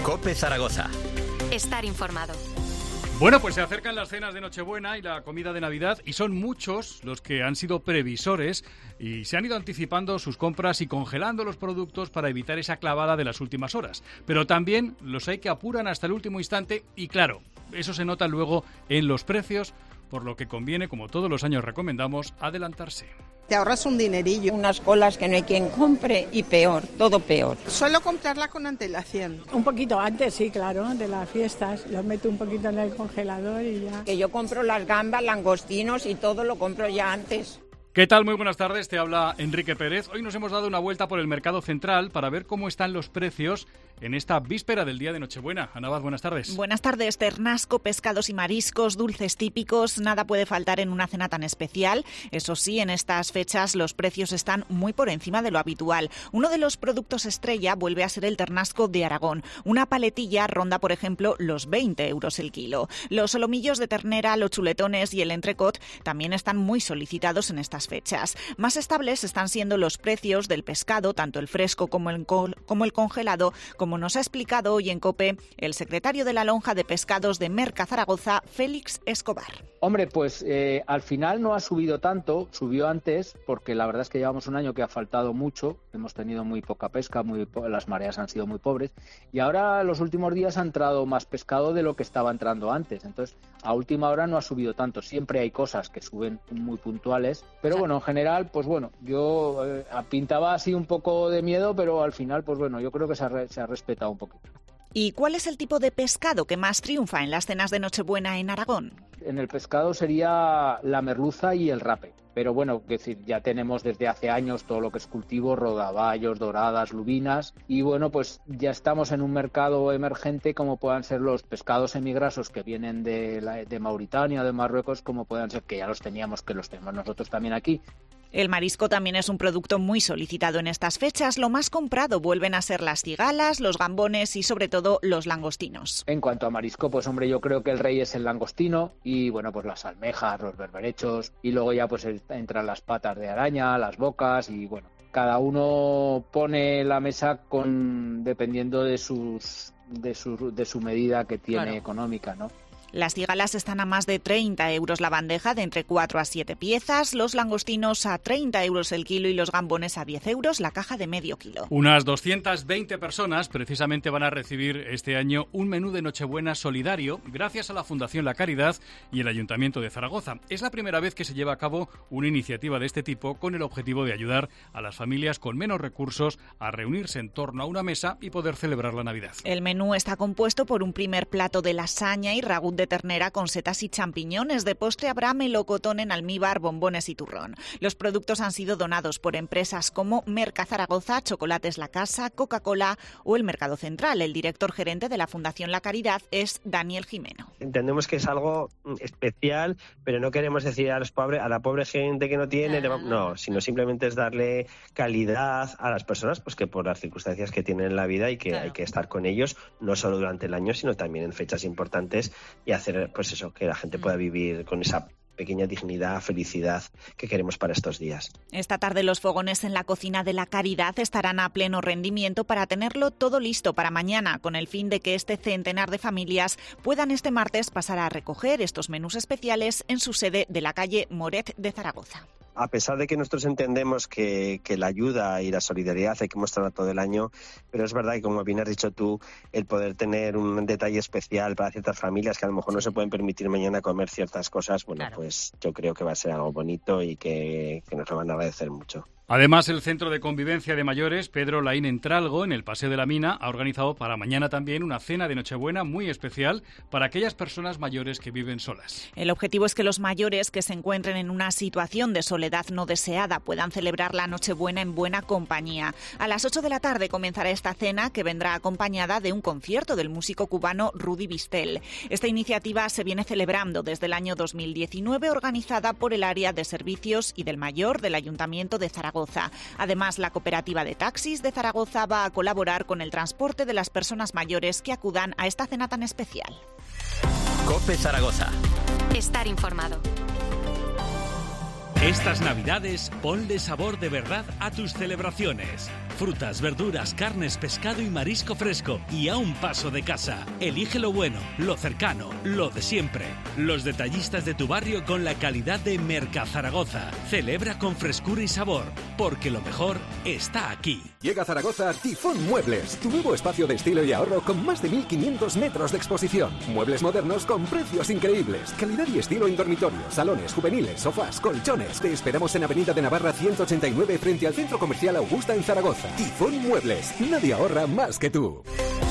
COPE Zaragoza. Estar informado. Bueno, pues se acercan las cenas de Nochebuena y la comida de Navidad y son muchos los que han sido previsores y se han ido anticipando sus compras y congelando los productos para evitar esa clavada de las últimas horas. Pero también los hay que apuran hasta el último instante y claro, eso se nota luego en los precios, por lo que conviene, como todos los años recomendamos, adelantarse. Te ahorras un dinerillo. Unas colas que no hay quien compre y peor, todo peor. Solo comprarla con antelación. Un poquito antes, sí, claro, de las fiestas. Lo meto un poquito en el congelador y ya. Que yo compro las gambas, langostinos y todo lo compro ya antes. ¿Qué tal? Muy buenas tardes, te habla Enrique Pérez. Hoy nos hemos dado una vuelta por el mercado central para ver cómo están los precios en esta víspera del día de Nochebuena. Ana Abad, buenas tardes. Buenas tardes. Ternasco, pescados y mariscos, dulces típicos, nada puede faltar en una cena tan especial. Eso sí, en estas fechas los precios están muy por encima de lo habitual. Uno de los productos estrella vuelve a ser el ternasco de Aragón. Una paletilla ronda, por ejemplo, los 20 euros el kilo. Los solomillos de ternera, los chuletones y el entrecot también están muy solicitados en estas fechas. Más estables están siendo los precios del pescado, tanto el fresco como el congelado, como nos ha explicado hoy en COPE el secretario de la Lonja de Pescados de Merca Zaragoza, Félix Escobar. Hombre, pues al final no ha subido tanto, subió antes, porque la verdad es que llevamos un año que ha faltado mucho, hemos tenido muy poca pesca, las mareas han sido muy pobres, y ahora los últimos días ha entrado más pescado de lo que estaba entrando antes, entonces a última hora no ha subido tanto, siempre hay cosas que suben muy puntuales, pero bueno, en general, pues bueno, yo pintaba así un poco de miedo, pero al final, pues bueno, yo creo que se ha respetado un poquito. ¿Y cuál es el tipo de pescado que más triunfa en las cenas de Nochebuena en Aragón? En el pescado sería la merluza y el rape. Pero bueno, es decir, ya tenemos desde hace años todo lo que es cultivo, rodaballos, doradas, lubinas. Y bueno, pues ya estamos en un mercado emergente como puedan ser los pescados semigrasos que vienen de Mauritania, de Marruecos, como puedan ser, que ya los teníamos, que los tenemos nosotros también aquí. El marisco también es un producto muy solicitado en estas fechas. Lo más comprado vuelven a ser las cigalas, los gambones y sobre todo los langostinos. En cuanto a marisco, pues hombre, yo creo que el rey es el langostino y bueno, pues las almejas, los berberechos y luego ya pues entran las patas de araña, las bocas y bueno, cada uno pone la mesa dependiendo de su medida que tiene, claro, económica, ¿no? Las cigalas están a más de 30 euros la bandeja de entre 4 a 7 piezas, los langostinos a 30 euros el kilo y los gambones a 10 euros la caja de medio kilo. Unas 220 personas precisamente van a recibir este año un menú de Nochebuena solidario gracias a la Fundación La Caridad y el Ayuntamiento de Zaragoza. Es la primera vez que se lleva a cabo una iniciativa de este tipo con el objetivo de ayudar a las familias con menos recursos a reunirse en torno a una mesa y poder celebrar la Navidad. El menú está compuesto por un primer plato de lasaña y ragú de ternera con setas y champiñones. De postre habrá melocotón en almíbar, bombones y turrón. Los productos han sido donados por empresas como Merca Zaragoza, Chocolates La Casa, Coca-Cola o el Mercado Central. El director gerente de la Fundación La Caridad es Daniel Jimeno. Entendemos que es algo especial, pero no queremos decir a la pobre gente que no tiene, no, sino simplemente es darle calidad a las personas, pues que por las circunstancias que tienen en la vida y que hay que estar con ellos, no solo durante el año, sino también en fechas importantes y hacer pues eso, que la gente pueda vivir con esa pequeña dignidad, felicidad que queremos para estos días. Esta tarde los fogones en la cocina de La Caridad estarán a pleno rendimiento para tenerlo todo listo para mañana, con el fin de que este centenar de familias puedan este martes pasar a recoger estos menús especiales en su sede de la calle Moret de Zaragoza. A pesar de que nosotros entendemos que la ayuda y la solidaridad hay que mostrarla todo el año, pero es verdad que, como bien has dicho tú, el poder tener un detalle especial para ciertas familias que a lo mejor no se pueden permitir mañana comer ciertas cosas, bueno, claro, pues yo creo que va a ser algo bonito y que nos lo van a agradecer mucho. Además, el Centro de Convivencia de Mayores Pedro Laín en Tralgo, en el Paseo de la Mina, ha organizado para mañana también una cena de Nochebuena muy especial para aquellas personas mayores que viven solas. El objetivo es que los mayores que se encuentren en una situación de soledad no deseada puedan celebrar la Nochebuena en buena compañía. A las 8 de la tarde comenzará esta cena, que vendrá acompañada de un concierto del músico cubano Rudy Bistel. Esta iniciativa se viene celebrando desde el año 2019, organizada por el Área de Servicios y del Mayor del Ayuntamiento de Zaragoza. Además, la cooperativa de taxis de Zaragoza va a colaborar con el transporte de las personas mayores que acudan a esta cena tan especial. COPE Zaragoza. Estar informado. Estas Navidades, ponle sabor de verdad a tus celebraciones. Frutas, verduras, carnes, pescado y marisco fresco. Y a un paso de casa. Elige lo bueno, lo cercano, lo de siempre. Los detallistas de tu barrio con la calidad de Mercazaragoza. Celebra con frescura y sabor, porque lo mejor está aquí. Llega a Zaragoza Tifón Muebles, tu nuevo espacio de estilo y ahorro con más de 1.500 metros de exposición. Muebles modernos con precios increíbles. Calidad y estilo en dormitorios, salones, juveniles, sofás, colchones. Te esperamos en Avenida de Navarra 189 frente al Centro Comercial Augusta en Zaragoza. Tifón Muebles, nadie ahorra más que tú.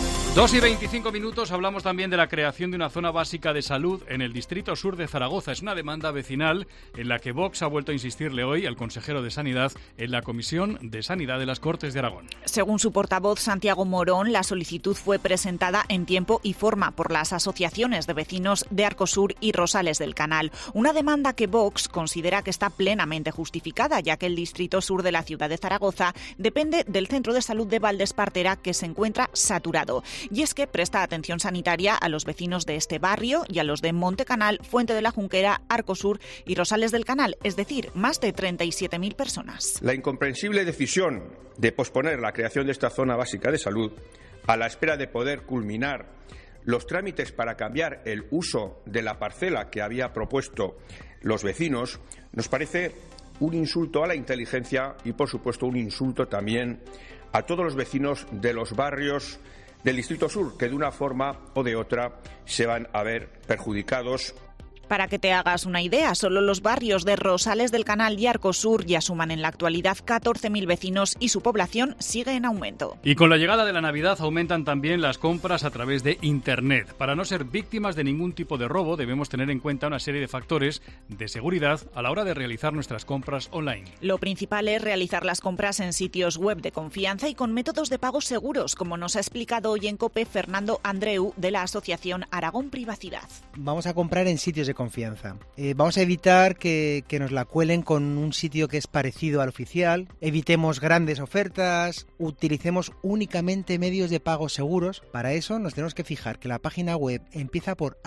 2:25, hablamos también de la creación de una zona básica de salud en el distrito sur de Zaragoza. Es una demanda vecinal en la que Vox ha vuelto a insistirle hoy al consejero de Sanidad en la Comisión de Sanidad de las Cortes de Aragón. Según su portavoz Santiago Morón, la solicitud fue presentada en tiempo y forma por las asociaciones de vecinos de Arcosur y Rosales del Canal. Una demanda que Vox considera que está plenamente justificada, ya que el distrito sur de la ciudad de Zaragoza depende del centro de salud de Valdespartera, que se encuentra saturado. Y es que presta atención sanitaria a los vecinos de este barrio y a los de Montecanal, Fuente de la Junquera, Arcosur y Rosales del Canal, es decir, más de 37.000 personas. La incomprensible decisión de posponer la creación de esta zona básica de salud a la espera de poder culminar los trámites para cambiar el uso de la parcela que había propuesto los vecinos nos parece un insulto a la inteligencia y, por supuesto, un insulto también a todos los vecinos de los barrios del Distrito Sur, que de una forma o de otra se van a ver perjudicados. Para que te hagas una idea, solo los barrios de Rosales del Canal y Arcosur ya suman en la actualidad 14.000 vecinos y su población sigue en aumento. Y con la llegada de la Navidad aumentan también las compras a través de Internet. Para no ser víctimas de ningún tipo de robo, debemos tener en cuenta una serie de factores de seguridad a la hora de realizar nuestras compras online. Lo principal es realizar las compras en sitios web de confianza y con métodos de pago seguros, como nos ha explicado hoy en COPE Fernando Andreu de la Asociación Aragón Privacidad. Vamos a comprar en sitios de confianza. Vamos a evitar que nos la cuelen con un sitio que es parecido al oficial. Evitemos grandes ofertas. Utilicemos únicamente medios de pago seguros. Para eso nos tenemos que fijar que la página web empieza por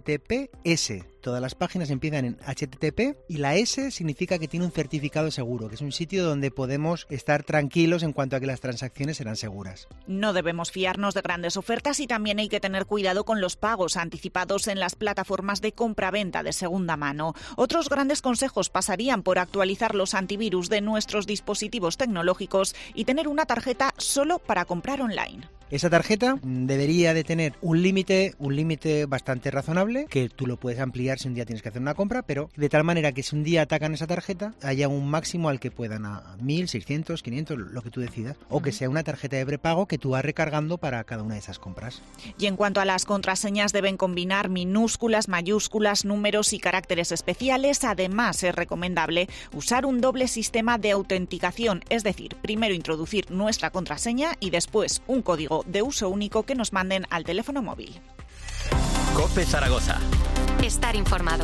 HTTPS. Todas las páginas empiezan en HTTP y la S significa que tiene un certificado seguro, que es un sitio donde podemos estar tranquilos en cuanto a que las transacciones serán seguras. No debemos fiarnos de grandes ofertas y también hay que tener cuidado con los pagos anticipados en las plataformas de compra-venta de segunda mano. Otros grandes consejos pasarían por actualizar los antivirus de nuestros dispositivos tecnológicos y tener una tarjeta solo para comprar online. Esa tarjeta debería de tener un límite bastante razonable, que tú lo puedes ampliar si un día tienes que hacer una compra, pero de tal manera que si un día atacan esa tarjeta, haya un máximo al que puedan a 1.000, 600, 500, lo que tú decidas, o que sea una tarjeta de prepago que tú vas recargando para cada una de esas compras. Y en cuanto a las contraseñas, deben combinar minúsculas, mayúsculas, números y caracteres especiales. Además, es recomendable usar un doble sistema de autenticación, es decir, primero introducir nuestra contraseña y después un código de uso único que nos manden al teléfono móvil. COPE Zaragoza. Estar informado.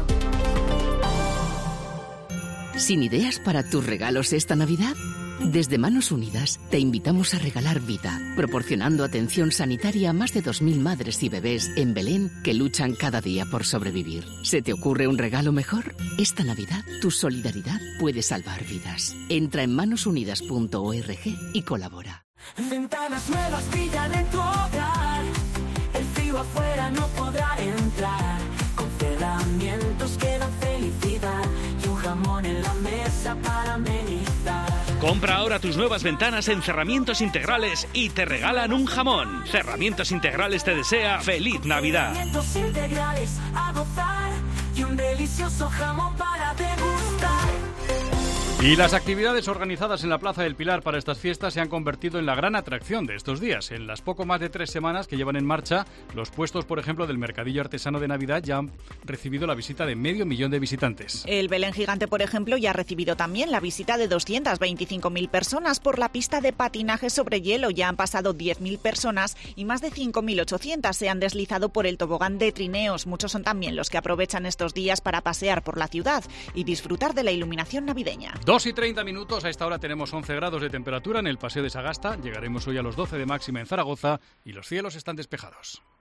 ¿Sin ideas para tus regalos esta Navidad? Desde Manos Unidas te invitamos a regalar vida, proporcionando atención sanitaria a más de 2.000 madres y bebés en Belén que luchan cada día por sobrevivir. ¿Se te ocurre un regalo mejor? Esta Navidad tu solidaridad puede salvar vidas. Entra en manosunidas.org y colabora. Ventanas nuevas brillan en tu hogar. El frío afuera no podrá entrar. Con cerramientos que dan felicidad y un jamón en la mesa para amenizar. Compra ahora tus nuevas ventanas en Cerramientos Integrales y te regalan un jamón. Cerramientos Integrales te desea feliz Navidad. Cerramientos Integrales a gozar y un delicioso jamón para degustar. Y las actividades organizadas en la Plaza del Pilar para estas fiestas se han convertido en la gran atracción de estos días. En las poco más de 3 semanas que llevan en marcha, los puestos, por ejemplo, del Mercadillo Artesano de Navidad ya han recibido la visita de 500.000 de visitantes. El Belén Gigante, por ejemplo, ya ha recibido también la visita de 225.000 personas. Por la pista de patinaje sobre hielo ya han pasado 10.000 personas y más de 5.800 se han deslizado por el tobogán de trineos. Muchos son también los que aprovechan estos días para pasear por la ciudad y disfrutar de la iluminación navideña. 2:30, a esta hora tenemos 11 grados de temperatura en el Paseo de Sagasta, llegaremos hoy a los 12 de máxima en Zaragoza y los cielos están despejados.